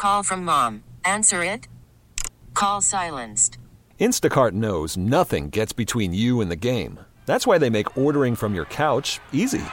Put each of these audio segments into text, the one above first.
Call from mom. Answer it. Call silenced. Instacart knows nothing gets between you and the game. That's why they make ordering from your couch easy.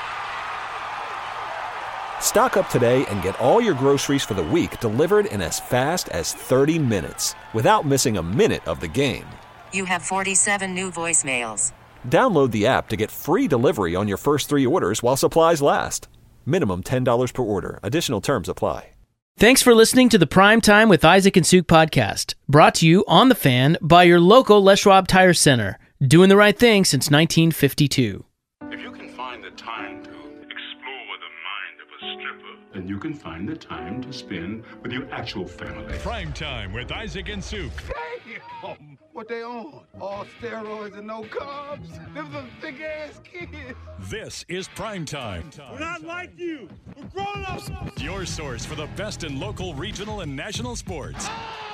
Stock up today and get all your groceries for the week delivered in as fast as 30 minutes without missing a minute of the game. You have 47 new voicemails. Download the app to get free delivery on your first 3 orders while supplies last. Minimum $10 per order. Additional terms apply. Thanks for listening to the Prime Time with Isaac and Suk podcast, brought to you on The Fan by your local Les Schwab Tire Center, doing the right thing since 1952. If you can find the time to explore the mind of a stripper, then you can find the time to spend with your actual family. Prime Time with Isaac and Suk. Damn! What they on? All steroids and no carbs? Them some thick-ass kids. This is Prime Time. We're not like you. We're grown-ups. Your source for the best in local, regional, and national sports.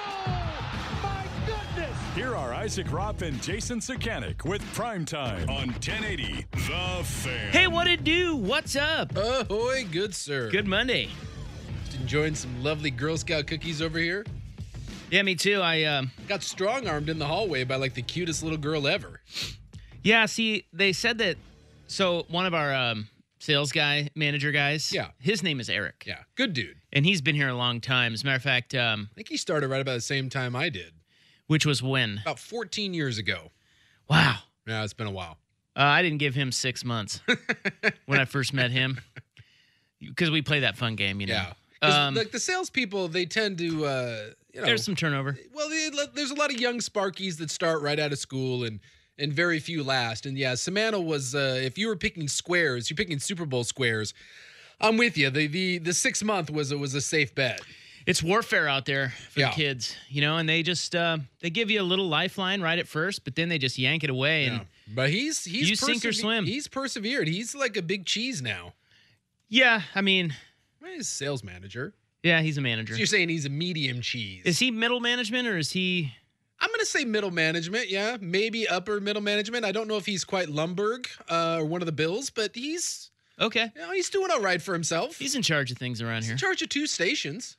Oh, my goodness. Here are Isaac Ropp and Jason Sakanik with Prime Time on 1080 The Fan. Hey, what it do? What's up? Ahoy, good sir. Good Monday. Just enjoying some lovely Girl Scout cookies over here. Yeah, me too. I got strong-armed in the hallway by like the cutest little girl ever. Yeah, see, they said that. So one of our sales manager guys. Yeah. His name is Eric. Yeah, good dude. And he's been here a long time. As a matter of fact, I think he started right about the same time I did. Which was when? About 14 years ago. Wow. Yeah, it's been a while. I didn't give him 6 months when I first met him. Because we play that fun game, you know. Yeah. Like the salespeople, they tend to, there's some turnover. Well, there's a lot of young Sparkies that start right out of school and very few last. And yeah, Samantha was, if you were picking squares, you're picking Super Bowl squares, I'm with you. The 6 month was a safe bet. It's warfare out there for the kids, you know, and they just, they give you a little lifeline right at first, but then they just yank it away. And But he's you sink or swim. He's persevered. He's like a big cheese now. Yeah, I mean, he's a sales manager. Yeah, he's a manager. So you're saying he's a medium cheese. Is he middle management or is he? I'm going to say middle management, yeah. Maybe upper middle management. I don't know if he's quite Lumberg or one of the Bills, but he's... Okay. You know, he's doing all right for himself. He's in charge of things around here. He's in charge of 2 stations.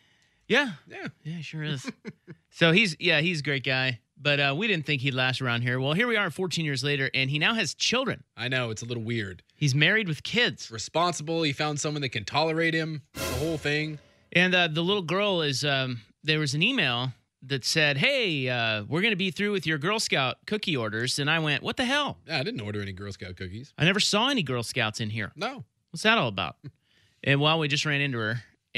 Yeah. Yeah. Yeah, sure is. So he's a great guy, but we didn't think he'd last around here. Well, here we are 14 years later, and he now has children. I know, it's a little weird. He's married with kids. Responsible. He found someone that can tolerate him, the whole thing. And the little girl is, there was an email that said, hey, we're going to be through with your Girl Scout cookie orders. And I went, what the hell? Yeah, I didn't order any Girl Scout cookies. I never saw any Girl Scouts in here. No. What's that all about? And well, we just ran into her.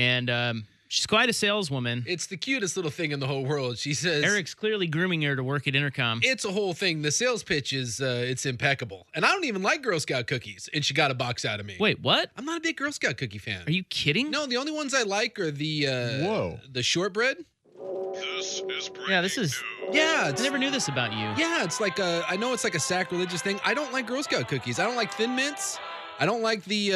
And she's quite a saleswoman. It's the cutest little thing in the whole world. She says... Eric's clearly grooming her to work at Intercom. It's a whole thing. The sales pitch is, it's impeccable. And I don't even like Girl Scout cookies. And she got a box out of me. Wait, what? I'm not a big Girl Scout cookie fan. Are you kidding? No, the only ones I like are the shortbread. This is Yeah, this is... Yeah, I never knew this about you. Yeah, it's like I know it's like a sacrilegious thing. I don't like Girl Scout cookies. I don't like Thin Mints. I don't like the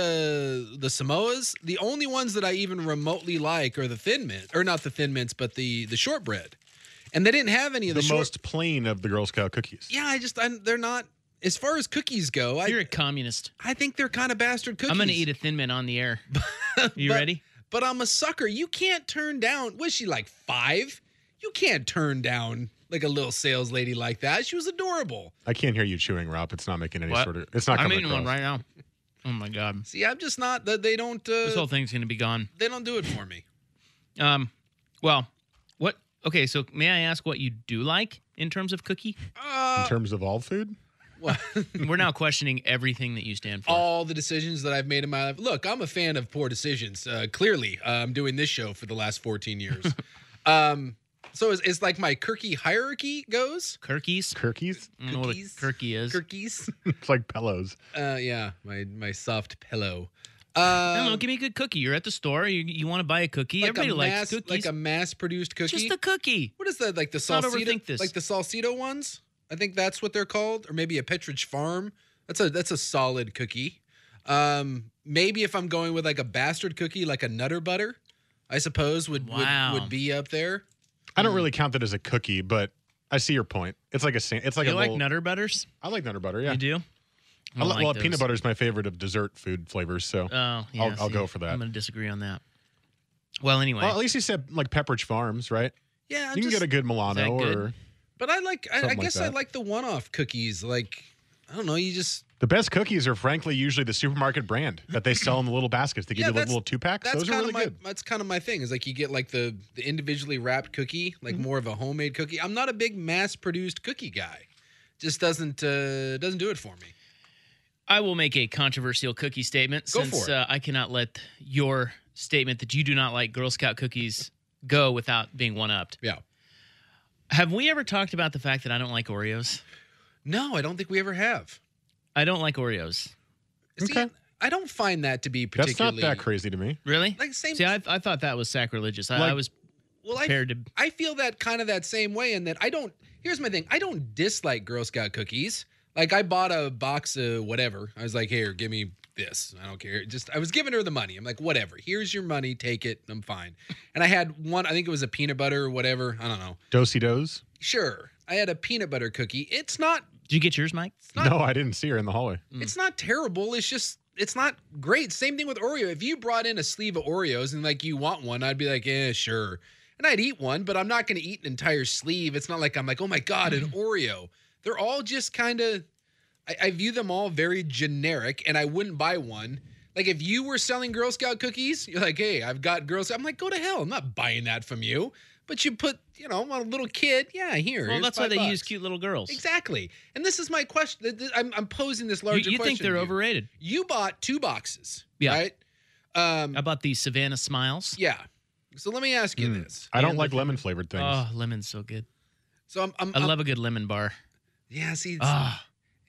Samoas. The only ones that I even remotely like are the Thin Mint, or not the Thin Mints, but the shortbread. And they didn't have any of the most plain of the Girl Scout cookies. Yeah, they're not. As far as cookies go, You're a communist. I think they're kind of bastard cookies. I'm going to eat a Thin Mint on the air. You ready? But I'm a sucker. You can't turn down. Was she like 5? You can't turn down like a little sales lady like that. She was adorable. I can't hear you chewing, Rob. It's not making any What? sort of... It's not coming I'm eating across. one right now. Oh, my God. See, I'm just not... They don't... This whole thing's going to be gone. They don't do it for me. Well, what... Okay, so may I ask what you do like in terms of cookie? In terms of all food? What? We're now questioning everything that you stand for. All the decisions that I've made in my life. Look, I'm a fan of poor decisions. Clearly, I'm doing this show for the last 14 years. So it's like my Kirky hierarchy goes. Kirkies? Kirkies? I don't know what a Kirky is. Kirkies. It's like pillows. Yeah, my soft pillow. I don't know, give me a good cookie. You're at the store. You want to buy a cookie. Like Everybody likes cookies. Like a mass-produced cookie. Just a cookie. What is that? Like the Not Salsito? overthink this. Like the Salsito ones? I think that's what they're called, or maybe a Petridge Farm. That's a solid cookie. Maybe if I'm going with like a bastard cookie, like a Nutter Butter, I suppose would be up there. I don't really count that as a cookie, but I see your point. It's like You like Nutter Butters? I like Nutter Butter. Yeah, You do? well, peanut butter is my favorite of dessert food flavors, so Oh, yeah. I'll go for that. I'm going to disagree on that. Well, anyway. Well, at least he said like Pepperidge Farms, right? Yeah, You can get a good Milano good? or But I like. I Something like guess I that. like the one-off cookies. Like, I don't know. You just the best cookies are frankly usually the supermarket brand that they sell in the little baskets. They give you the little 2-packs. Those are kind really of my. good. That's kind of my thing. Is like you get like the individually wrapped cookie, like more of a homemade cookie. I'm not a big mass-produced cookie guy. Just doesn't do it for me. I will make a controversial cookie statement Go since for it. I cannot let your statement that you do not like Girl Scout cookies go without being one-upped. Yeah. Have we ever talked about the fact that I don't like Oreos? No, I don't think we ever have. I don't like Oreos. See, Okay. I don't find that to be That's particularly. not that crazy to me. Really? Like same. See, I thought that was sacrilegious. I Like- was Well, prepared to. I feel that kind of that same way in that I don't. Here's my thing. I don't dislike Girl Scout cookies. Like I bought a box of whatever. I was like, here, give me this. I don't care. Just I was giving her the money. I'm like, whatever. Here's your money. Take it. I'm fine. And I had one. I think it was a peanut butter or whatever. I don't know. Do-si-dos? Sure. I had a peanut butter cookie. It's not. Did you get yours, Mike? No, I didn't see her in the hallway. It's not terrible. It's just. It's not great. Same thing with Oreo. If you brought in a sleeve of Oreos and like you want one, I'd be like, sure. And I'd eat one, but I'm not going to eat an entire sleeve. It's not like I'm like, oh my God, an Oreo. They're all just kind of, I view them all very generic and I wouldn't buy one. Like if you were selling Girl Scout cookies, you're like, hey, I've got Girl Scout. I'm like, go to hell. I'm not buying that from you. But you put, a little kid. Yeah, here. Well, here's that's why they $5. use cute little girls. Exactly. And this is my question. I'm posing this larger You question. think they're to you. overrated? You bought 2 boxes, Yeah. right? How about these Savannah Smiles? Yeah. So let me ask you this. I don't And like the- lemon flavored things. Oh, lemon's so good. So I love a good lemon bar. Yeah, see, it's Ah.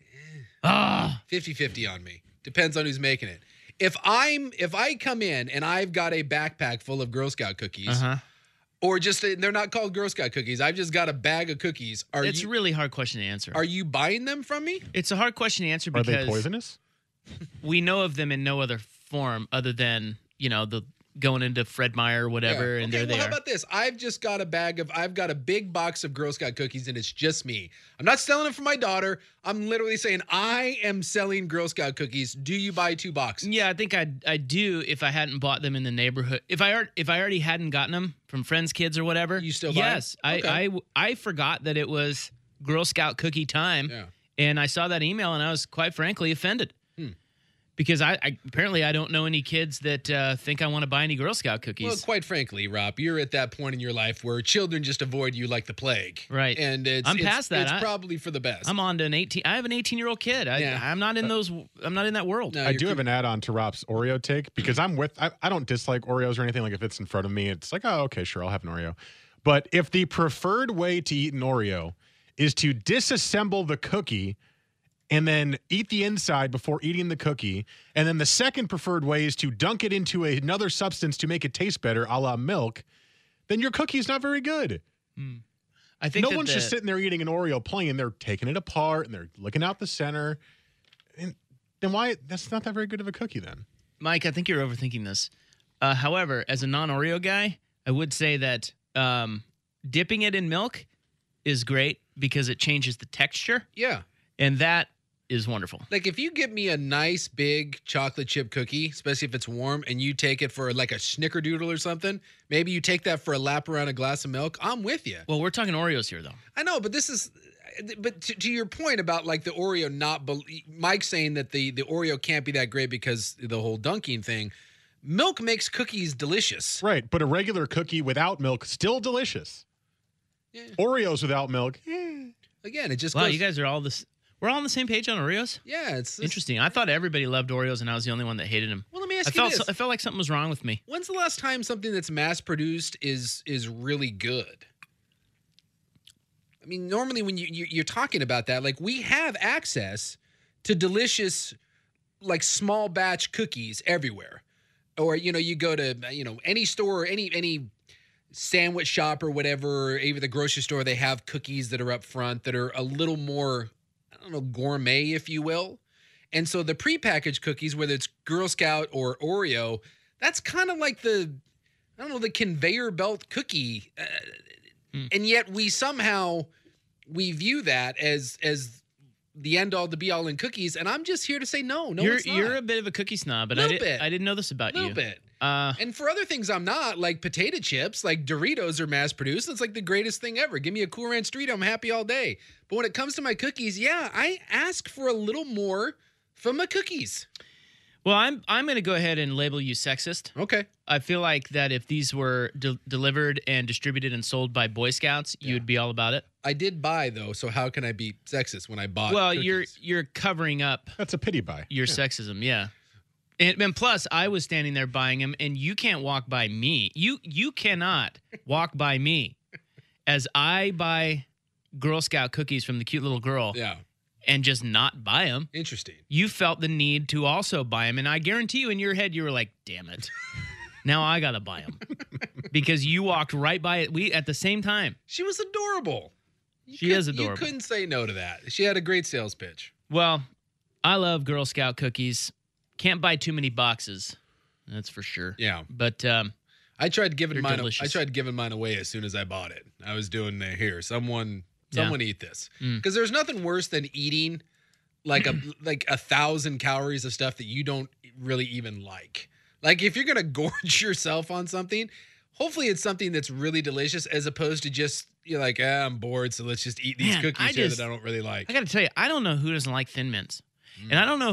50-50 on me. Depends on who's making it. If I come in and I've got a backpack full of Girl Scout cookies, Uh-huh. or just they're not called Girl Scout cookies, I've just got a bag of cookies. It's a really hard question to answer. Are you buying them from me? It's a hard question to answer Are they because poisonous? we know of them in no other form other than, the going into Fred Meyer or whatever, Yeah. and Okay, there they how are. about this? I've got a big box of Girl Scout cookies and it's just me. I'm not selling it for my daughter. I'm literally saying I am selling Girl Scout cookies. Do you buy 2 boxes? Yeah, I think I'd do if I hadn't bought them in the neighborhood. If I already hadn't gotten them from friends' kids or whatever. You still buy Yes, them? Okay. I forgot that it was Girl Scout cookie time, Yeah. and I saw that email and I was quite frankly offended. Because I apparently I don't know any kids that think I want to buy any Girl Scout cookies. Well, quite frankly, Rob, you're at that point in your life where children just avoid you like the plague. Right. And I'm past that. It's probably for the best. I'm on to an 18. I have an 18-year-old kid. Yeah. I'm not in those. I'm not in that world. No, I you're do have an add-on to Rob's Oreo take because I don't dislike Oreos or anything. Like if it's in front of me, it's like, oh, okay, sure, I'll have an Oreo. But if the preferred way to eat an Oreo is to disassemble the cookie and then eat the inside before eating the cookie, and then the second preferred way is to dunk it into another substance to make it taste better, a la milk, then your cookie is not very good. I think No one's just sitting there eating an Oreo plain. They're taking it apart and they're looking out the center. And then why? That's not that very good of a cookie then. Mike, I think you're overthinking this. However, as a non-Oreo guy, I would say that dipping it in milk is great because it changes the texture, Yeah. and that is wonderful. Like if you give me a nice big chocolate chip cookie, especially if it's warm, and you take it for like a snickerdoodle or something, maybe you take that for a lap around a glass of milk, I'm with you. Well, we're talking Oreos here, though. I know, but to your point about like the Oreo Mike saying that the Oreo can't be that great because the whole dunking thing, milk makes cookies delicious. Right, but a regular cookie without milk, still delicious. Yeah. Oreos without milk, Again, it just Wow, goes, you guys are all this. We're all on the same page on Oreos. yeah, it's Interesting. I thought everybody loved Oreos, and I was the only one that hated them. Well, let me ask I you felt this. I felt like something was wrong with me. When's the last time something that's mass produced is really good? I mean, normally when you're talking about that, like we have access to delicious, like small batch cookies everywhere, or you go to any store, or any sandwich shop or whatever, or even the grocery store, they have cookies that are up front that are a little more, I don't know, gourmet, if you will. And so the prepackaged cookies, whether it's Girl Scout or Oreo, that's kind of like the conveyor belt cookie. And yet we view that as the end all to be all in cookies, and I'm just here to say no, it's not. You're a bit of a cookie snob, but I didn't know this about you. A little bit. And for other things, I'm not, like potato chips, like Doritos are mass produced. It's like the greatest thing ever. Give me a Cool Ranch Dorito, I'm happy all day. But when it comes to my cookies, yeah, I ask for a little more from my cookies. Well, I'm going to go ahead and label you sexist. Okay. I feel like that if these were delivered and distributed and sold by Boy Scouts, you would be all about it. I did buy, though, so how can I be sexist when I bought Well, cookies? you're covering up That's a pity buy. your sexism, yeah. And plus, I was standing there buying them, and you can't walk by me. You cannot walk by me as I buy Girl Scout cookies from the cute little girl and just not buy them. Interesting. You felt the need to also buy them, and I guarantee you in your head, you were like, damn it. Now I got to buy them. Because you walked right by it. We at the same time. She was adorable. She is adorable. You couldn't say no to that. She had a great sales pitch. Well, I love Girl Scout cookies. Can't buy too many boxes. That's for sure. Yeah. But I tried giving mine. delicious. I tried giving mine away as soon as I bought it. I was doing here. Someone eat this because there's nothing worse than eating like 1,000 calories of stuff that you don't really even like. Like if you're gonna gorge yourself on something, hopefully it's something that's really delicious as opposed to just you're like, I'm bored, so let's just eat these cookies here that I don't really like. I got to tell you, I don't know who doesn't like Thin Mints, and I don't know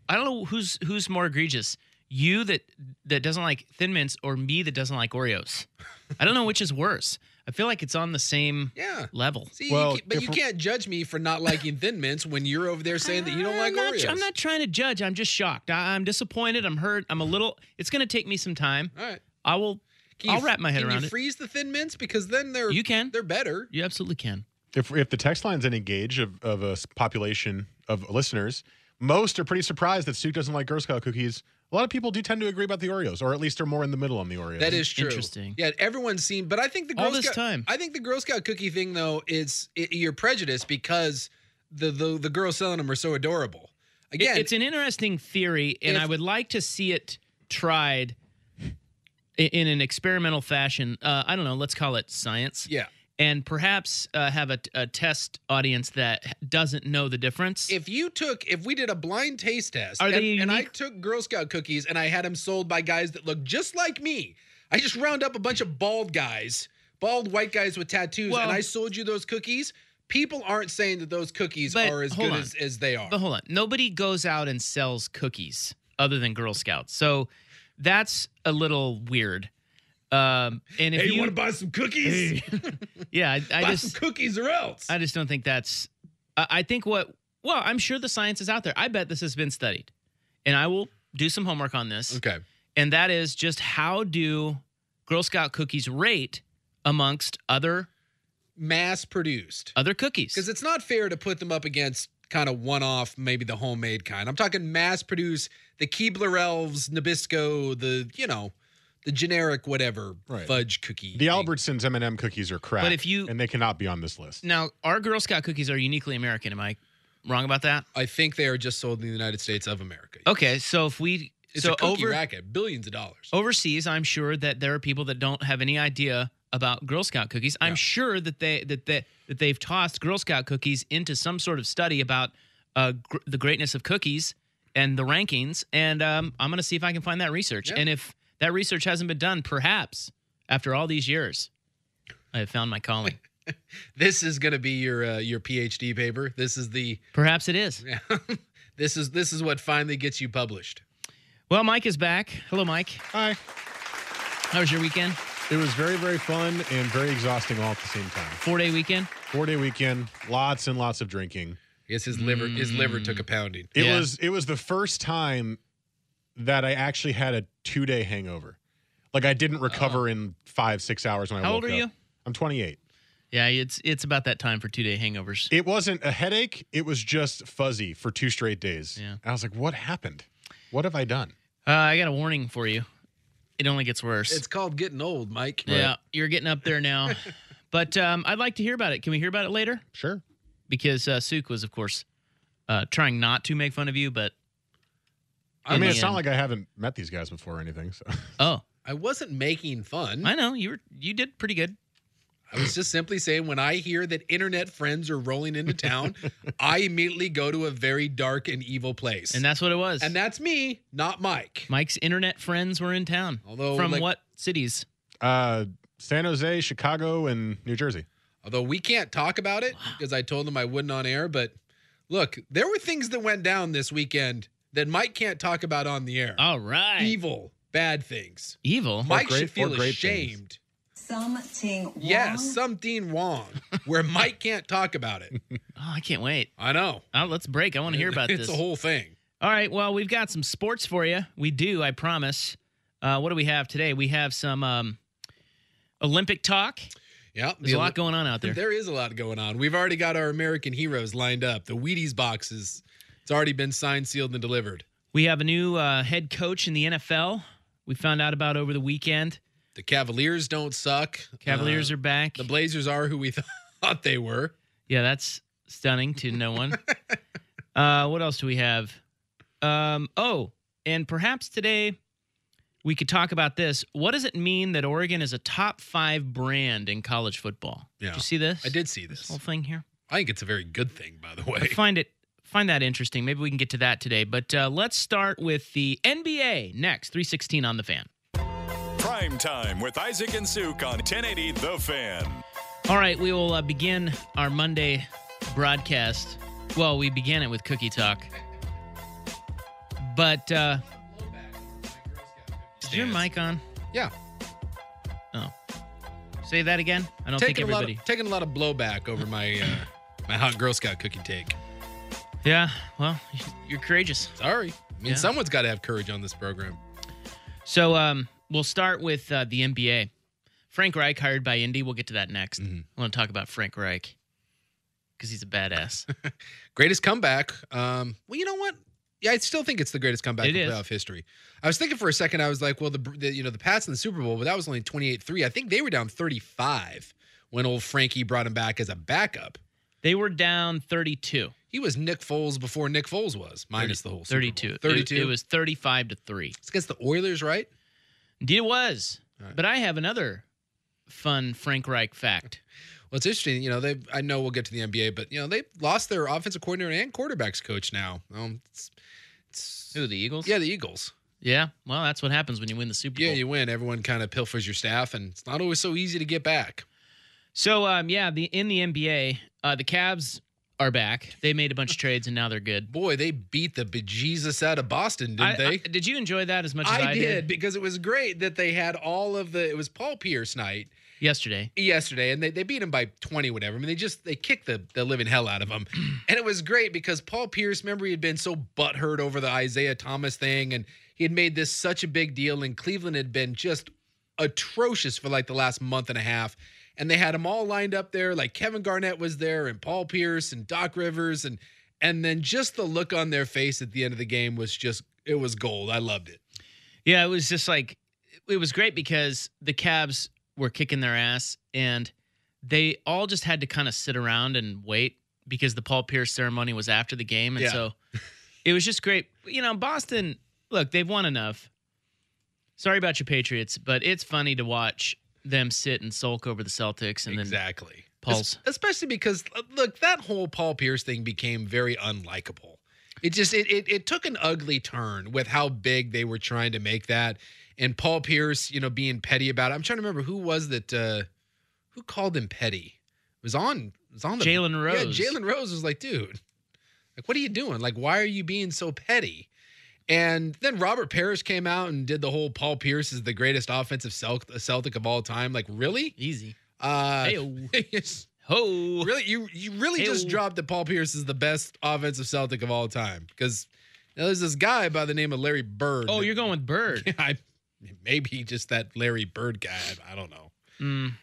who's more egregious. You that doesn't like Thin Mints or me that doesn't like Oreos. I don't know which is worse. I feel like it's on the same level. See, you can't judge me for not liking Thin Mints when you're over there saying that you don't like Oreos. I'm not trying to judge. I'm just shocked. I'm disappointed. I'm hurt. I'm a little. It's going to take me some time. All right. I'll wrap my head around it. Can you freeze the Thin Mints because then they're better. You absolutely can. If the text line's any gauge of a population of listeners, most are pretty surprised that Stu doesn't like Girl Scout cookies. A lot of people do tend to agree about the Oreos, or at least are more in the middle on the Oreos. That is true. Interesting. Yeah, everyone's seen, but I think the Girl Scout cookie thing though is you're prejudiced because the girls selling them are so adorable. Again, it's an interesting theory, and I would like to see it tried in an experimental fashion. I don't know. Let's call it science. Yeah. And perhaps have a test audience that doesn't know the difference. If we did a blind taste test, and I took Girl Scout cookies and I had them sold by guys that look just like me, I just round up a bunch of bald white guys with tattoos, and I sold you those cookies. People aren't saying that those cookies are as good as they are. But hold on. Nobody goes out and sells cookies other than Girl Scouts. So that's a little weird. And if you want to buy some cookies? Yeah, I buy just some cookies or else. I just don't think that's. I think I'm sure the science is out there. I bet this has been studied, and I will do some homework on this. Okay, and that is just how do Girl Scout cookies rate amongst other mass-produced other cookies? Because it's not fair to put them up against kind of one-off, maybe the homemade kind. I'm talking mass-produced, the Keebler Elves, Nabisco, the generic whatever fudge cookie. The Albertsons M&M cookies are crap, and they cannot be on this list. Now, our Girl Scout cookies are uniquely American. Am I wrong about that? I think they are just sold in the United States of America. Okay, so if we... It's a cookie racket, billions of dollars. Overseas, I'm sure that there are people that don't have any idea about Girl Scout cookies. I'm sure that they've tossed Girl Scout cookies into some sort of study about the greatness of cookies and the rankings, and I'm going to see if I can find that research. And if that research hasn't been done, perhaps after all these years, I have found my calling. This is going to be your PhD paper. This is the perhaps it is. This is what finally gets you published. Well, Mike is back. Hello, Mike. Hi. How was your weekend? It was very, very fun and very exhausting all at the same time. 4-day weekend. 4-day weekend. Lots and lots of drinking. Yes, his liver took a pounding. It was the first time that I actually had a 2-day hangover. Like I didn't recover in 5-6 hours when I woke up. How old are you? I'm 28. Yeah, it's about that time for 2-day hangovers. It wasn't a headache. It was just fuzzy for 2 straight days. Yeah. I was like, what happened? What have I done? I got a warning for you. It only gets worse. It's called getting old, Mike. Yeah, you're getting up there now. But I'd like to hear about it. Can we hear about it later? Sure. Because Suk was, of course, trying not to make fun of you, but... I mean, it's not like I haven't met these guys before or anything. So. Oh. I wasn't making fun. I know. You did pretty good. I was just simply saying when I hear that internet friends are rolling into town, I immediately go to a very dark and evil place. And that's what it was. And that's me, not Mike. Mike's internet friends were in town. Although, from like- what cities? San Jose, Chicago, and New Jersey. Although we can't talk about it because I told them I wouldn't on air. But look, there were things that went down this weekend that Mike can't talk about on the air. All right. Evil, bad things. Evil? Mike great- should feel or great ashamed. Something wrong. Yes, something wrong where Mike can't talk about it. Oh, I can't wait. I know. Let's break. I want to hear about It's this. a whole thing. All right. Well, we've got some sports for you. We do, I promise. What do we have today? We have some Olympic talk. Yeah, There's a lot going on out there. There is a lot going on. We've already got our American heroes lined up. The Wheaties boxes. It's already been signed, sealed, and delivered. We have a new head coach in the NFL. We found out about over the weekend. The Cavaliers don't suck. Cavaliers are back. The Blazers are who we thought they were. Yeah, that's stunning to no one. What else do we have? And perhaps today we could talk about this. What does it mean that Oregon is a top 5 brand in college football? Yeah. Did you see this? I did see this. Whole thing here. I think it's a very good thing, by the way. I find that interesting. Maybe we can get to that today. But let's start with the NBA next. 316 on the Fan. Prime Time with Isaac and Suk on 1080 The Fan. All right, we will begin our Monday broadcast. Well, we began it with cookie talk. But is your mic on? Yeah. Oh. Say that again? I don't think everybody. Taking a lot of blowback over my my hot Girl Scout cookie take. Yeah, well, you're courageous. Sorry. I mean, Yeah. someone's got to have courage on this program. So we'll start with the NBA. Frank Reich hired by Indy. We'll get to that next. I want to talk about Frank Reich because he's a badass. Greatest comeback. Well, you know what? Yeah, I still think it's the greatest comeback in playoff history. I was thinking for a second, I was like, well, the Pats in the Super Bowl, but that was only 28-3. I think they were down 35 when old Frankie brought him back as a backup. They were down 32. He was Nick Foles before Nick Foles was, minus the whole Super 32. Bowl. 32. It was 35-3. It's against the Oilers, right? Indeed it was. Right. But I have another fun Frank Reich fact. Well, it's interesting. I know we'll get to the NBA, but they've lost their offensive coordinator and quarterbacks coach now. Who, the Eagles? Yeah, the Eagles. Yeah. Well, that's what happens when you win the Super Bowl. Yeah, you win. Everyone kind of pilfers your staff, and it's not always so easy to get back. So, in the NBA, the Cavs are back. They made a bunch of trades, and now they're good. Boy, they beat the bejesus out of Boston, didn't they? Did you enjoy that as much as I did? Because it was great that they had it was Paul Pierce night. Yesterday, and they beat him by 20, whatever. I mean, they kicked the living hell out of him. And it was great because Paul Pierce, remember, he had been so butthurt over the Isaiah Thomas thing, and he had made this such a big deal, and Cleveland had been just atrocious for like the last month and a half. And they had them all lined up there, like Kevin Garnett was there, and Paul Pierce, and Doc Rivers, and then just the look on their face at the end of the game was it was gold. I loved it. Yeah, it was just like, it was great because the Cavs were kicking their ass, and they all just had to kind of sit around and wait because the Paul Pierce ceremony was after the game. And so it was just great. Boston, look, they've won enough. Sorry about your Patriots, but it's funny to watch them sit and sulk over the Celtics. And exactly. Then Paul's. Especially because, look, that whole Paul Pierce thing became very unlikable. It took an ugly turn with how big they were trying to make that. And Paul Pierce, being petty about it. I'm trying to remember who was that. Who called him petty? It was on the Jalen Rose. Yeah, Jalen Rose was like, dude, like, what are you doing? Like, why are you being so petty? And then Robert Parrish came out and did the whole Paul Pierce is the greatest offensive Celtic of all time. Like, really? Easy. Yes. Ho. Really, you really just dropped that Paul Pierce is the best offensive Celtic of all time because there's this guy by the name of Larry Bird. Oh, you're going with Bird. Maybe just that Larry Bird guy. I don't know.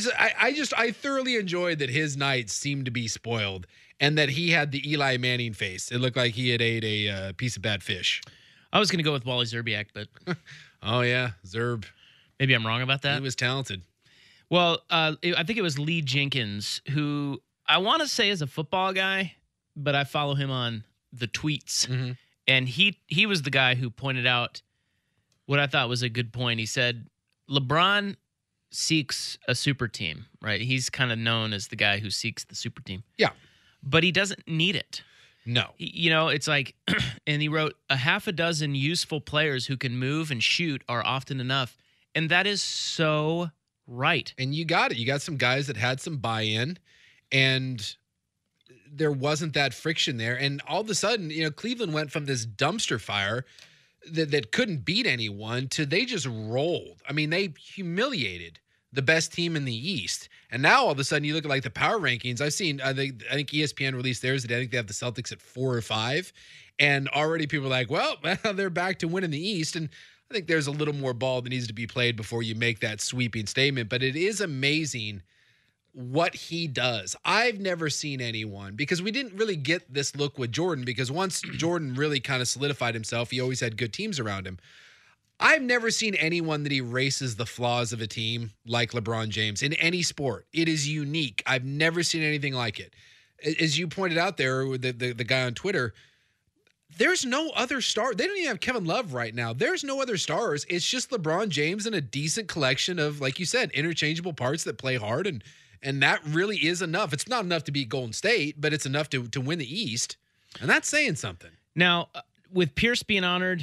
I thoroughly enjoyed that his nights seemed to be spoiled and that he had the Eli Manning face. It looked like he had ate a piece of bad fish. I was going to go with Wally Zerbiak, but oh yeah, Zerb. Maybe I'm wrong about that. He was talented. Well, I think it was Lee Jenkins, who I want to say is a football guy, but I follow him on the tweets. Mm-hmm. And he was the guy who pointed out what I thought was a good point. He said, LeBron seeks a super team, right? He's kind of known as the guy who seeks the super team. Yeah. But he doesn't need it. No. It's like, and he wrote, a half a dozen useful players who can move and shoot are often enough. And that is so right. And you got it. You got some guys that had some buy-in, and there wasn't that friction there. And all of a sudden, Cleveland went from this dumpster fire that couldn't beat anyone to they just rolled. I mean, they humiliated the best team in the East. And now all of a sudden you look at like the power rankings. I think ESPN released theirs today. I think they have the Celtics at 4 or 5. And already people are like, well, they're back to winning the East. And I think there's a little more ball that needs to be played before you make that sweeping statement. But it is amazing what he does. I've never seen anyone, because we didn't really get this look with Jordan, because once Jordan really kind of solidified himself, he always had good teams around him. I've never seen anyone that erases the flaws of a team like LeBron James in any sport. It is unique. I've never seen anything like it. As you pointed out there with the guy on Twitter, there's no other star. They don't even have Kevin Love right now. There's no other stars. It's just LeBron James and a decent collection of, like you said, interchangeable parts that play hard, and that really is enough. It's not enough to beat Golden State, but it's enough to win the East, and that's saying something. Now, with Pierce being honored,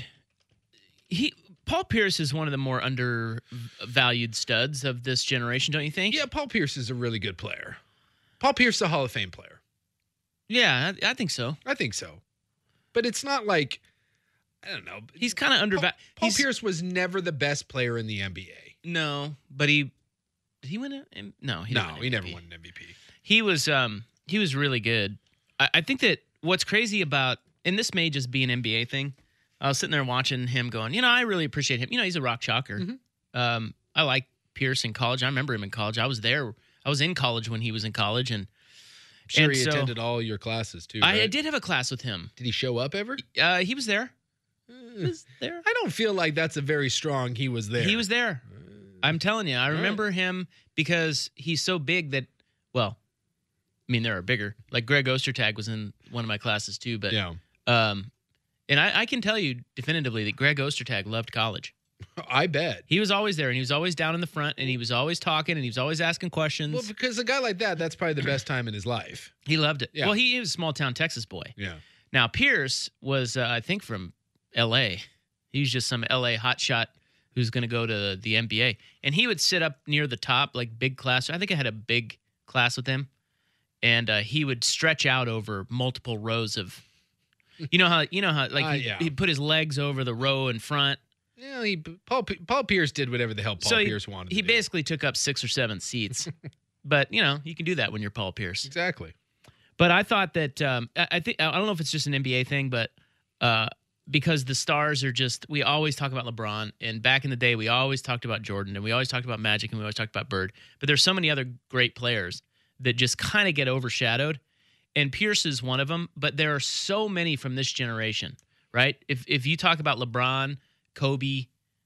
Paul Pierce is one of the more undervalued studs of this generation, don't you think? Yeah, Paul Pierce is a really good player. Paul Pierce is a Hall of Fame player. Yeah, I think so. I think so. But it's not like, I don't know. He's kind of undervalued. Paul Pierce was never the best player in the NBA. No, but did he win it? No, he never won an MVP. He was really good. I think that what's crazy about, and this may just be an NBA thing, I was sitting there watching him going, I really appreciate him. He's a rock chalker. Mm-hmm. I like Pierce in college. I remember him in college. I was there. I was in college when he was in college. And I'm sure he attended all your classes too, right? I did have a class with him. Did he show up ever? He was there. I don't feel like that's a very strong he was there. He was there. I'm telling you. I remember him because he's so big that, well, I mean, there are bigger. Like Greg Ostertag was in one of my classes too. But yeah. And I can tell you definitively that Greg Ostertag loved college. I bet. He was always there, and he was always down in the front, and he was always talking, and he was always asking questions. Well, because a guy like that's probably the best time in his life. He loved it. Yeah. Well, he was a small-town Texas boy. Yeah. Now, Pierce was, I think, from L.A. He was just some L.A. hotshot who's going to go to the NBA. And he would sit up near the top, like big class. I think I had a big class with him. And he would stretch out over multiple rows of... You know how like he put his legs over the row in front. Yeah, Paul Pierce did whatever the hell Pierce wanted. He basically took up 6 or 7 seats. But you can do that when you're Paul Pierce. Exactly. But I thought that I don't know if it's just an NBA thing, but because the stars are we always talk about LeBron, and back in the day we always talked about Jordan, and we always talked about Magic, and we always talked about Bird. But there's so many other great players that just kind of get overshadowed. And Pierce is one of them, but there are so many from this generation, right? If you talk about LeBron, Kobe,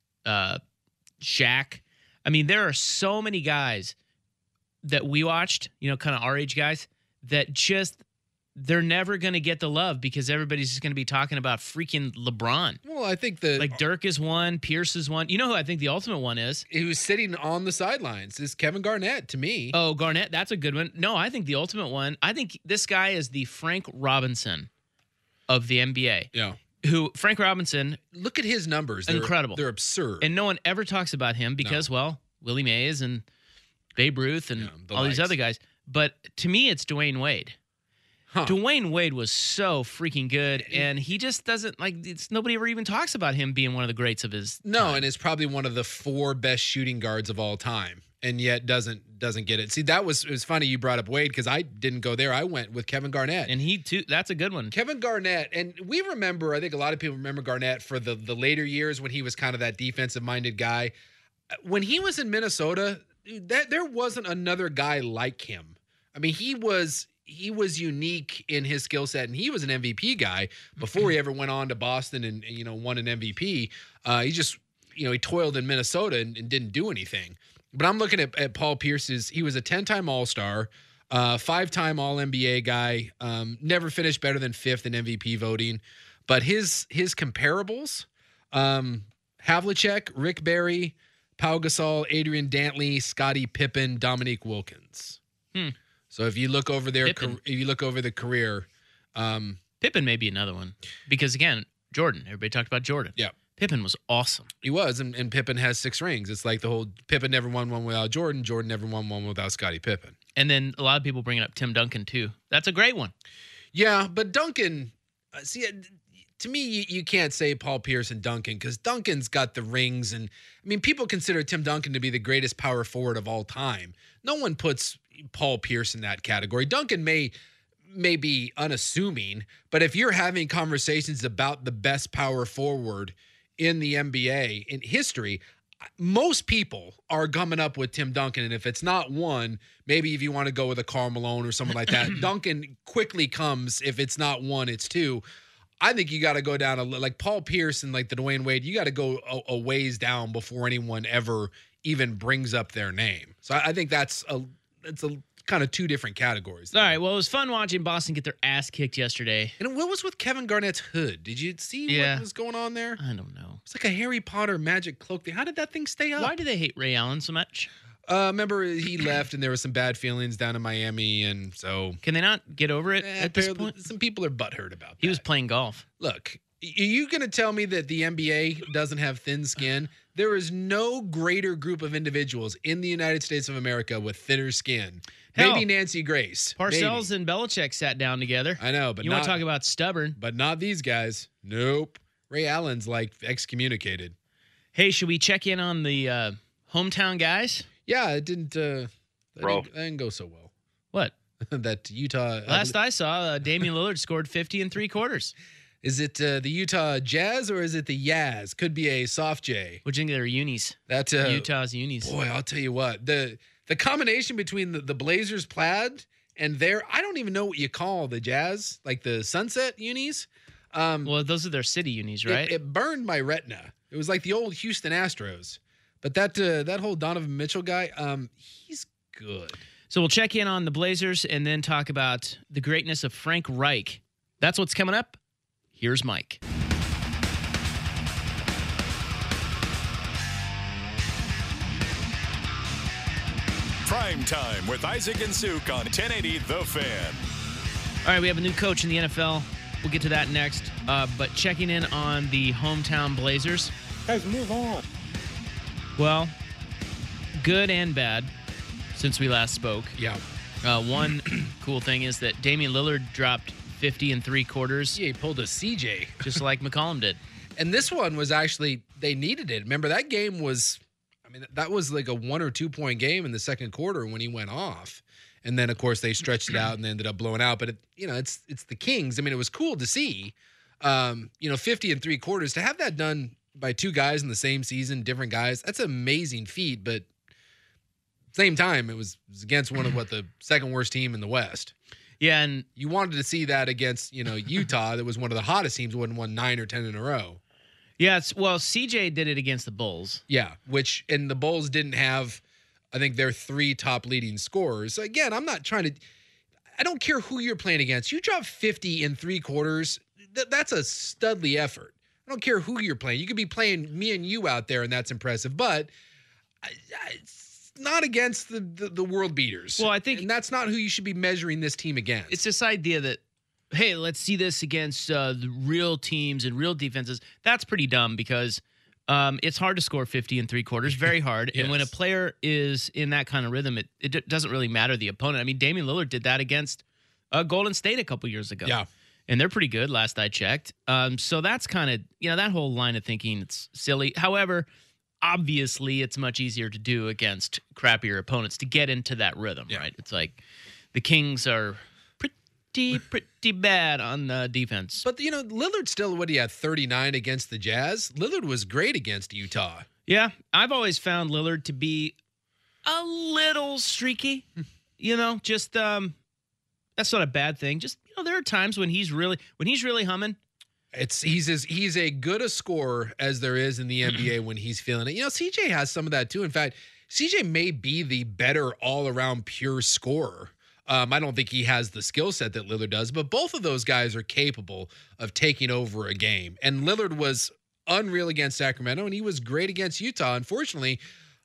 Shaq, I mean, there are so many guys that we watched, kind of our age guys, that just, they're never going to get the love because everybody's just going to be talking about freaking LeBron. Well, I think like Dirk is one, Pierce is one. You know who I think the ultimate one is? He was sitting on the sidelines. Is Kevin Garnett to me. Oh, Garnett, that's a good one. No, I think the ultimate one, I think this guy is the Frank Robinson of the NBA. Yeah. Frank Robinson. Look at his numbers. They're incredible. They're absurd. And no one ever talks about him because, well, Willie Mays and Babe Ruth and all these other guys. But to me, it's Dwayne Wade. Huh. Dwayne Wade was so freaking good, and he just doesn't nobody ever even talks about him being one of the greats of his time. And it's probably one of the 4 best shooting guards of all time, and yet doesn't get it. See, it was funny you brought up Wade because I didn't go there. I went with Kevin Garnett, and he too. That's a good one. Kevin Garnett, and we remember. I think a lot of people remember Garnett for the later years when he was kind of that defensive-minded guy. When he was in Minnesota, there wasn't another guy like him. I mean, he was unique in his skill set, and he was an MVP guy before he ever went on to Boston and won an MVP. He just he toiled in Minnesota and didn't do anything. But I'm looking at Paul Pierce's. He was a 10-time All-Star, 5-time All-NBA guy. Never finished better than 5th in MVP voting. But his comparables: Havlicek, Rick Barry, Pau Gasol, Adrian Dantley, Scottie Pippen, Dominique Wilkins. So if you look over their the career, Pippen may be another one because again, Jordan. Everybody talked about Jordan. Yeah. Pippen was awesome. He was, and Pippen has 6 rings. It's like the whole Pippen never won one without Jordan. Jordan never won one without Scottie Pippen. And then a lot of people bringing up Tim Duncan too. That's a great one. Yeah, but Duncan, to me, you can't say Paul Pierce and Duncan because Duncan's got the rings. And, I mean, people consider Tim Duncan to be the greatest power forward of all time. No one puts Paul Pierce in that category. Duncan may be unassuming, but if you're having conversations about the best power forward in the NBA in history, most people are coming up with Tim Duncan. And if it's not one, maybe if you want to go with a Karl Malone or someone like that, Duncan quickly comes. If it's not one, it's two. I think you got to go down like Paul Pierce and like the Dwayne Wade. You got to go a ways down before anyone ever even brings up their name. So I think that's a kind of 2 different categories. All right. Well, it was fun watching Boston get their ass kicked yesterday. And what was with Kevin Garnett's hood? Did you see what was going on there? I don't know. It's like a Harry Potter magic cloak thing. How did that thing stay up? Why do they hate Ray Allen so much? Remember he left and there were some bad feelings down in Miami, and so can they not get over it at this point? Some people are butthurt about that. He was playing golf. Look, are you going to tell me that the NBA doesn't have thin skin? There is no greater group of individuals in the United States of America with thinner skin. Hell, maybe Nancy Grace. Parcells and Belichick sat down together. I know, but you want to talk about stubborn. But not these guys. Nope. Ray Allen's like excommunicated. Hey, should we check in on the hometown guys? Yeah, it didn't. That didn't go so well. What? That Utah. Last I saw, Damian Lillard scored 50 3/4. Is it the Utah Jazz or is it the Yaz? Could be a soft J. Which think they're unis? That Utah's unis. Boy, I'll tell you what. The combination between the Blazers plaid and their, I don't even know what you call the Jazz, like the Sunset unis. Well, those are their city unis, right? It burned my retina. It was like the old Houston Astros. But that whole Donovan Mitchell guy, he's good. So we'll check in on the Blazers and then talk about the greatness of Frank Reich. That's what's coming up. Here's Mike. Prime Time with Isaac and Suk on 1080 The Fan. All right, we have a new coach in the NFL. We'll get to that next. But checking in on the hometown Blazers. Guys, move on. Well, good and bad since we last spoke. Yeah. One cool thing is that Damian Lillard dropped 50 3/4. Yeah, he pulled a CJ. Just like McCollum did. And this one was actually, they needed it. Remember, that game was, that was like a 1 or 2 point game in the second quarter when he went off. And then, of course, they stretched it out and they ended up blowing out. But, it's the Kings. It was cool to see, 50 3/4. To have that done by 2 guys in the same season, different guys, that's an amazing feat. But same time, it was against one of the second worst team in the West. Yeah, and you wanted to see that against, Utah, that was one of the hottest teams, who hadn't won 9 or 10 in a row. Yeah, CJ did it against the Bulls. Yeah, and the Bulls didn't have, I think, their 3 top leading scorers. So again, I don't care who you're playing against. You drop 50 3/4, that's a studly effort. I don't care who you're playing. You could be playing me and you out there, and that's impressive. But it's not against the world beaters. Well, I think, and that's not who you should be measuring this team against. It's this idea that, hey, let's see this against the real teams and real defenses. That's pretty dumb because it's hard to score 50 3/4, very hard. Yes. And when a player is in that kind of rhythm, it doesn't really matter the opponent. Damian Lillard did that against Golden State a couple years ago. Yeah. And they're pretty good, last I checked. So that's kind of, that whole line of thinking, it's silly. However, obviously, it's much easier to do against crappier opponents to get into that rhythm, right? It's like the Kings are pretty bad on defense. But, Lillard still, what, he had 39 against the Jazz? Lillard was great against Utah. Yeah, I've always found Lillard to be a little streaky. Just that's not a bad thing. Just, there are times when he's really humming. He's a good a scorer as there is in the NBA when he's feeling it. CJ has some of that too. In fact, CJ may be the better all-around pure scorer. I don't think he has the skill set that Lillard does, but both of those guys are capable of taking over a game. And Lillard was unreal against Sacramento, and he was great against Utah. Unfortunately,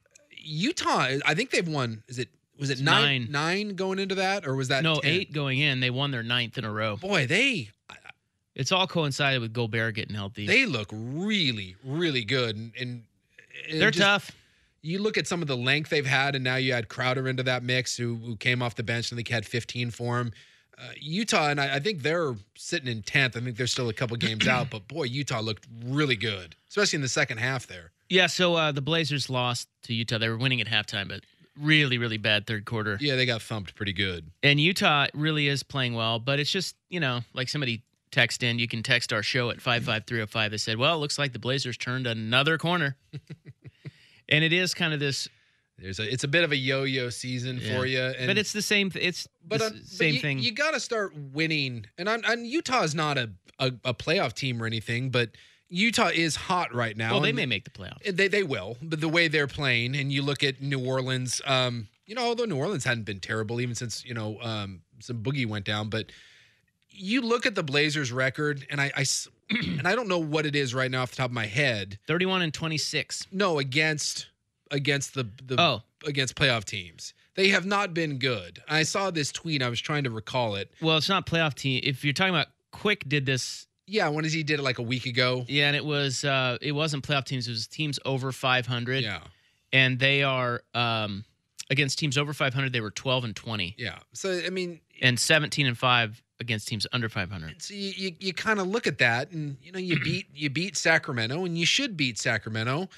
Utah, I think they've won. Was it Nine. nine going into that, or was that No, 10? 8 going in. They won their 9th in a row. Boy, It's all coincided with Gobert getting healthy. they look really, really good, and They're just- tough. You look at some of the length they've had, and now you add Crowder into that mix, who came off the bench. I think he had 15 for him. Utah, and I think they're sitting in 10th. I think they're still a couple games out, but boy, Utah looked really good, especially in the second half there. Yeah, so the Blazers lost to Utah. They were winning at halftime, but really, really bad third quarter. Yeah, they got thumped pretty good. And Utah really is playing well, but it's just, like somebody text in, you can text our show at 55305. They said, well, it looks like the Blazers turned another corner. And it is kind of this. It's a bit of a yo-yo season for you. But it's the same. It's the same thing. You got to start winning. And Utah is not a playoff team or anything, but Utah is hot right now. Well, they may make the playoffs. They will, but the way they're playing, and you look at New Orleans, although New Orleans hadn't been terrible even since, some Boogie went down, but you look at the Blazers record, and and I don't know what it is right now off the top of my head. 31-26. No, against against playoff teams. They have not been good. I saw this tweet. I was trying to recall it. Well, it's not playoff team. If you're talking about Quick did this. Yeah, when he did it like a week ago. Yeah, and it wasn't playoff teams. It was teams over 500. Yeah. And they are against teams over 500. They were 12-20. Yeah. So I mean, and 17-5 against teams under 500. So you kind of look at that, and you beat Sacramento, and you should beat Sacramento.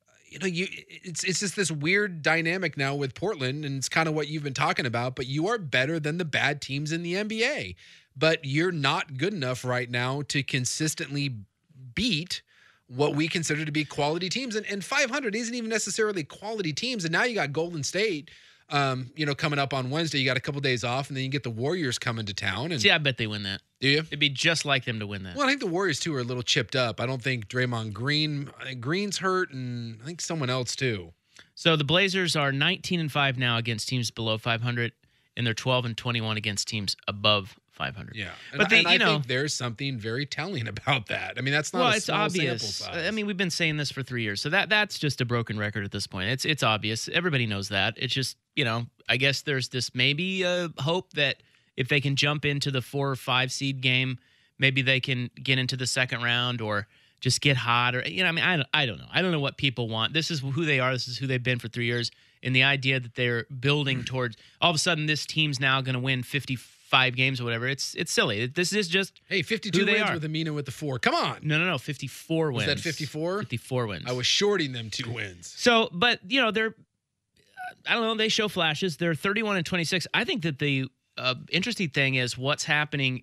It's just this weird dynamic now with Portland, and it's kind of what you've been talking about. But you are better than the bad teams in the NBA, but you're not good enough right now to consistently beat what we consider to be quality teams. And 500 isn't even necessarily quality teams. And now you got Golden State, coming up on Wednesday. You got a couple days off, and then you get the Warriors coming to town. And see, I bet they win that. Do you? It'd be just like them to win that. Well, I think the Warriors, too, are a little chipped up. I don't think Draymond Green's hurt, and I think someone else, too. So the Blazers are 19-5 now against teams below 500, and they're 12-21 against teams above 500. Yeah, but I think there's something very telling about that. I mean, that's not it's small obvious. sample size. I mean, we've been saying this for 3 years, so that's just a broken record at this point. It's obvious. Everybody knows that. It's just I guess there's this maybe hope that if they can jump into the 4 or 5 seed game, maybe they can get into the second round or just get hot, or I mean, I don't know. I don't know what people want. This is who they are. This is who they've been for 3 years. And the idea that they're building towards all of a sudden this team's now going to win 55 games or whatever. It's silly. This is just 52 wins with Amina with the 4. Come on. No. 54 wins. Was that 54? 54 wins. I was shorting them 2 wins. So, but they're I don't know. They show flashes. They're 31-26. I think that the interesting thing is what's happening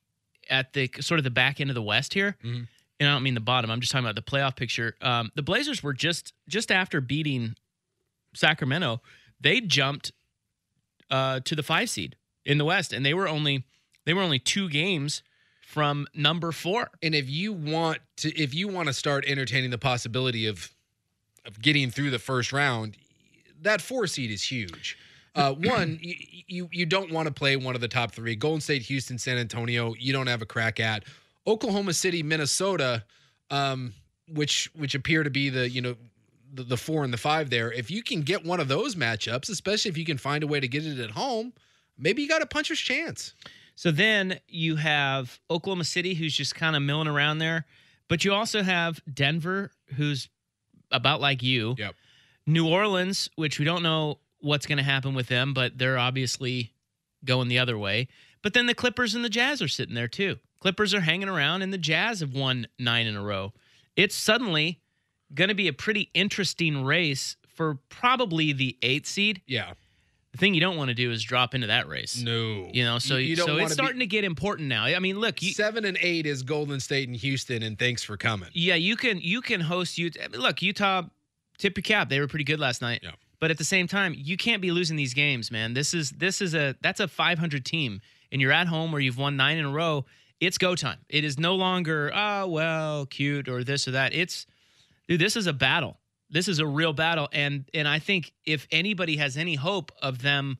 at the sort of the back end of the West here. Mm-hmm. And I don't mean the bottom. I'm just talking about the playoff picture. The Blazers were just after beating Sacramento, they jumped to the 5 seed in the West, and they were only 2 games from number 4. And if you want to start entertaining the possibility of getting through the first round, that 4 seed is huge. One, you don't want to play one of the top 3. Golden State, Houston, San Antonio, you don't have a crack at. Oklahoma City, Minnesota, which appear to be the 4 and the 5 there. If you can get one of those matchups, especially if you can find a way to get it at home, maybe you got a puncher's chance. So then you have Oklahoma City, who's just kind of milling around there. But you also have Denver, who's about like you. Yep. New Orleans, which we don't know what's going to happen with them, but they're obviously going the other way. But then the Clippers and the Jazz are sitting there too. Clippers are hanging around, and the Jazz have won 9 in a row. It's suddenly going to be a pretty interesting race for probably the 8th seed. Yeah. The thing you don't want to do is drop into that race. No. So it's starting to get important now. I mean, look, 7 and 8 is Golden State and Houston, and thanks for coming. Yeah, you can host Utah. I mean, look, Utah, tip your cap. They were pretty good last night. Yeah. But at the same time, you can't be losing these games, man. That's a 500 team, and you're at home where you've won 9 in a row. It's go time. It is no longer, cute or this or that. This is a battle. This is a real battle. And I think if anybody has any hope of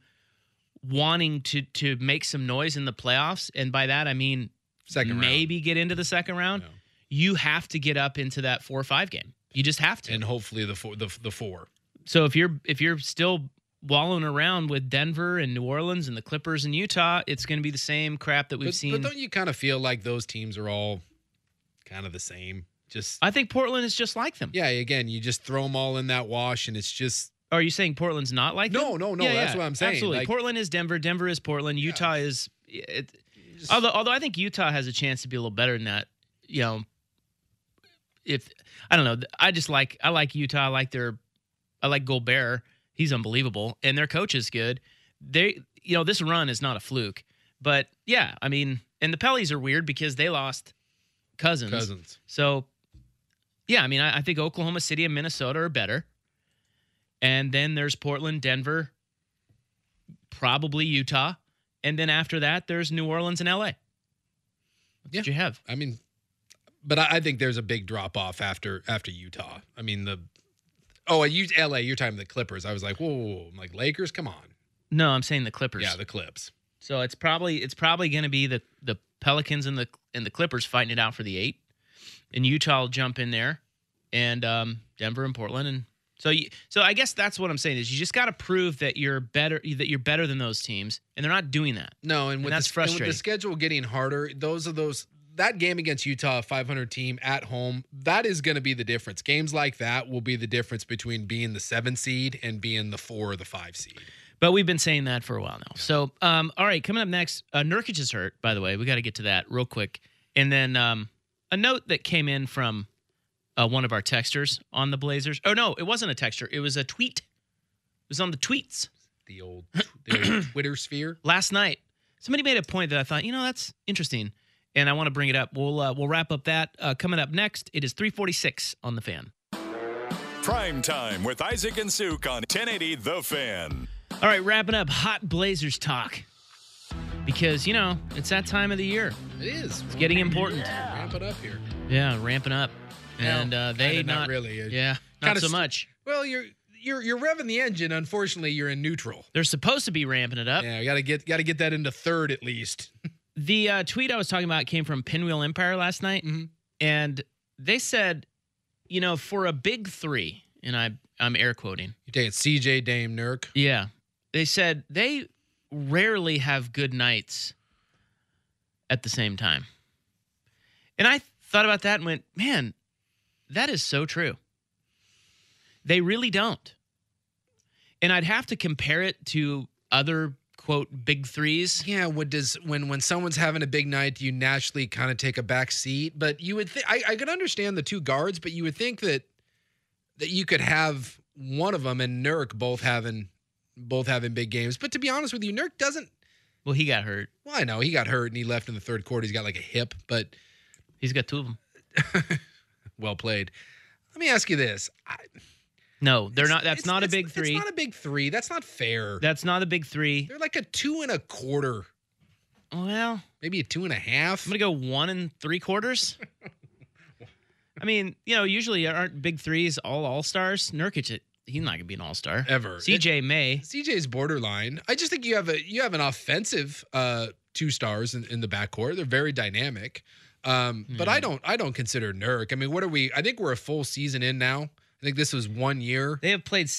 them wanting to make some noise in the playoffs, and by that I mean maybe get into the second round, you have to get up into that 4 or 5 game. You just have to. And hopefully the 4. So if you're still wallowing around with Denver and New Orleans and the Clippers and Utah, it's going to be the same crap that we've seen. But don't you kind of feel like those teams are all kind of the same? I think Portland is just like them. Yeah, again, you just throw them all in that wash, and it's just. Are you saying Portland's not like them? No. That's what I'm saying. Absolutely. Like, Portland is Denver. Denver is Portland. Utah is. Although I think Utah has a chance to be a little better than that. You know, if I don't know, I like Utah. I like Gobert. He's unbelievable, and their coach is good. This run is not a fluke, but yeah, I mean, and the Pellies are weird because they lost Cousins. So, yeah, I mean, I think Oklahoma City and Minnesota are better, and then there's Portland, Denver, probably Utah, and then after that, there's New Orleans and LA. That's what you have. I mean, but I think there's a big drop off after Utah. I mean, I used LA. You're talking the Clippers. I was like, whoa. I'm like, Lakers, come on. No, I'm saying the Clippers. Yeah, the Clips. So it's probably going to be the Pelicans and the Clippers fighting it out for the 8, and Utah will jump in there, and Denver and Portland, and so I guess that's what I'm saying is you just got to prove that you're better than those teams, and they're not doing that. No, and that's frustrating. With the schedule getting harder, that game against Utah, 500 team at home, that is going to be the difference. Games like that will be the difference between being the 7 seed and being the 4 or the 5 seed. But we've been saying that for a while now. So, all right, coming up next, Nurkic is hurt, by the way. We got to get to that real quick. And then a note that came in from one of our texters on the Blazers. Oh, no, it wasn't a texter. It was a tweet. It was on the tweets. The old Twitter sphere. Last night, somebody made a point that I thought, that's interesting. And I want to bring it up. We'll wrap up that. Coming up next, it is 3:46 on The Fan. Prime Time with Isaac and Suk on 1080 The Fan. All right, wrapping up hot Blazers talk. Because, it's that time of the year. It is. It's getting important. Yeah. Ramp it up here. Yeah, ramping up. And they not really. Yeah, not so much. Well, you're revving the engine. Unfortunately, you're in neutral. They're supposed to be ramping it up. Yeah, you got to get that into third at least. The tweet I was talking about came from Pinwheel Empire last night, and they said, for a big 3, and I'm air quoting. You're taking CJ, Dame, Nurk. Yeah, they said they rarely have good nights at the same time, and I thought about that and went, man, that is so true. They really don't, and I'd have to compare it to other quote big 3s. Yeah, when someone's having a big night, you naturally kind of take a back seat. But you would think I could understand the 2 guards, but you would think that you could have one of them and Nurk both having big games. But to be honest with you, Nurk doesn't. Well, he got hurt. Well, I know he got hurt and he left in the third quarter. He's got like a hip, but he's got 2 of them. Well played. Let me ask you this. No, they're not. That's not a big 3. It's not a big 3. That's not fair. That's not a big 3. They're like a 2 1/4. Well, maybe a 2 1/2. I'm gonna go 1 3/4. I mean, usually aren't big 3s all stars. Nurkic, he's not gonna be an all-star ever. CJ's borderline. I just think you have an offensive 2 stars in the backcourt. They're very dynamic. But I don't consider Nurk. I mean, what are we? I think we're a full season in now. I think this was 1 year. They have played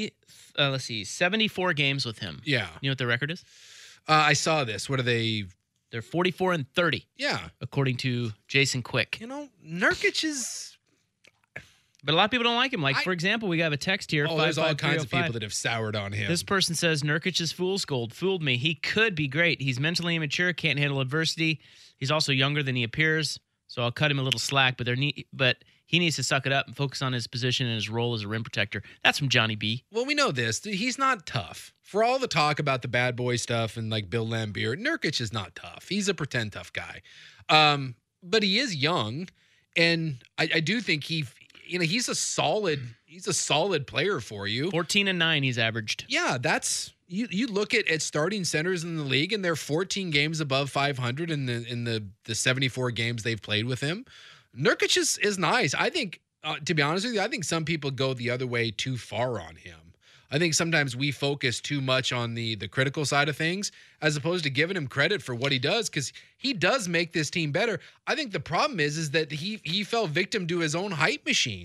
74 games with him. Yeah. You know what their record is? I saw this. What are they? They're 44-30. Yeah. According to Jason Quick. Nurkic is. But a lot of people don't like him. Like, for example, we got a text here. There's all kinds of people that have soured on him. This person says, Nurkic is fool's gold. Fooled me. He could be great. He's mentally immature, can't handle adversity. He's also younger than he appears, so I'll cut him a little slack. But he needs to suck it up and focus on his position and his role as a rim protector. That's from Johnny B. Well, we know this. He's not tough. For all the talk about the bad boy stuff and like Bill Laimbeer, Nurkic is not tough. He's a pretend tough guy. But he is young, and I do think he's a solid player for you. 14-9 he's averaged. Yeah, that's you look at starting centers in the league, and they're 14 games above 500 in the 74 games they've played with him. Nurkic is nice. I think, to be honest with you, I think some people go the other way too far on him. I think sometimes we focus too much on the critical side of things as opposed to giving him credit for what he does, because he does make this team better. I think the problem is that he fell victim to his own hype machine.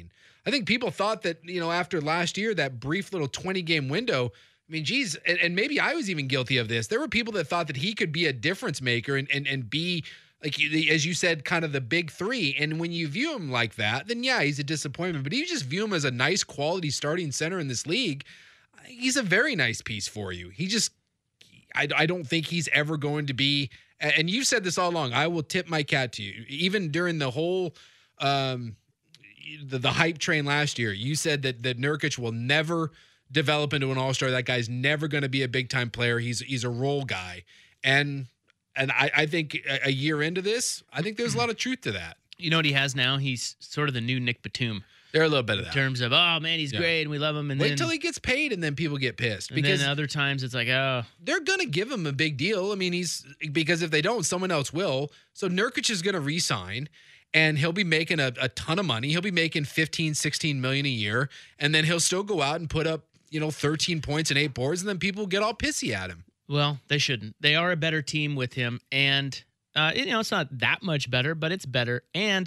I think people thought that, after last year, that brief little 20-game window, I mean, geez, and maybe I was even guilty of this. There were people that thought that he could be a difference maker and be, like, as you said, kind of the big three. And when you view him like that, then yeah, he's a disappointment. But if you just view him as a nice quality starting center in this league, he's a very nice piece for you. I don't think he's ever going to be, and you've said this all along, I will tip my hat to you. Even during the whole the hype train last year, you said that Nurkic will never develop into an all-star. That guy's never going to be a big-time player. He's a role guy. And I think a year into this, I think there's a lot of truth to that. You know what he has now? He's sort of the new Nick Batum. They're a little bit of that. In terms of, oh, man, he's great, and we love him. And wait till he gets paid, and then people get pissed. And then other times it's like, oh. They're going to give him a big deal. I mean, because if they don't, someone else will. So Nurkic is going to re-sign, and he'll be making a ton of money. He'll be making $15, $16 million a year, and then he'll still go out and put up 13 points and 8 boards, and then people get all pissy at him. Well, they shouldn't. They are a better team with him, and it's not that much better, but it's better. And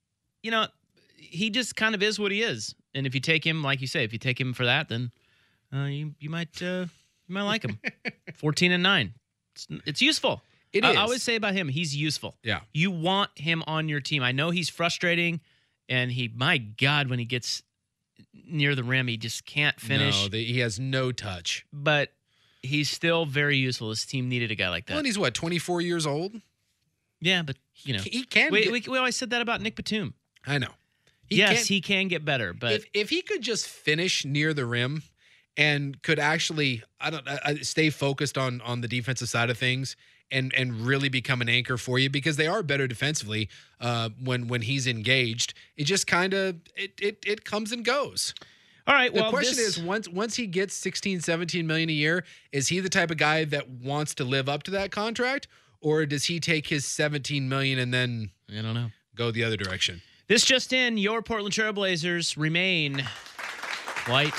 he just kind of is what he is. And if you take him, like you say, if you take him for that, then you might like him. 14-9. It's useful. It is. I always say about him, he's useful. Yeah. You want him on your team. I know he's frustrating, and my God, when he gets near the rim, he just can't finish. No, he has no touch. But he's still very useful. His team needed a guy like that. Well, and he's 24 years old? Yeah, but he can. We always said that about Nick Batum. I know. He can get better, but if he could just finish near the rim and could actually, stay focused on the defensive side of things and really become an anchor for you, because they are better defensively when he's engaged. It just kind of it comes and goes. All right. The question is, once he gets 16, 17 million a year, is he the type of guy that wants to live up to that contract, or does he take his 17 million and then I don't know, go the other direction? This just in: your Portland Trailblazers remain quite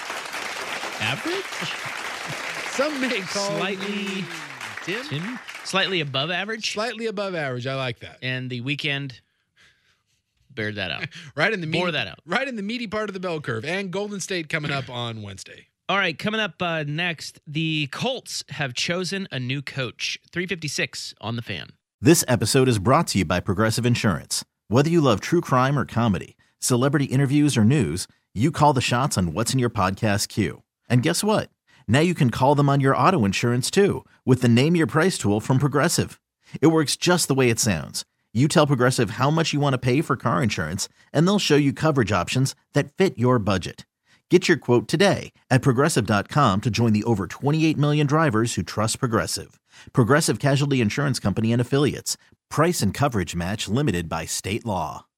average. Some may call slightly dim, slightly above average. Slightly above average. I like that. And the weekend bared that out. Bore that out. Right in the meaty part of the bell curve. And Golden State coming up on Wednesday. All right, coming up next, the Colts have chosen a new coach. 3:56 on the Fan. This episode is brought to you by Progressive Insurance. Whether you love true crime or comedy, celebrity interviews or news, you call the shots on what's in your podcast queue. And guess what? Now you can call them on your auto insurance too, with the Name Your Price tool from Progressive. It works just the way it sounds. You tell Progressive how much you want to pay for car insurance, and they'll show you coverage options that fit your budget. Get your quote today at Progressive.com to join the over 28 million drivers who trust Progressive. Progressive Casualty Insurance Company and Affiliates. Price and coverage match limited by state law.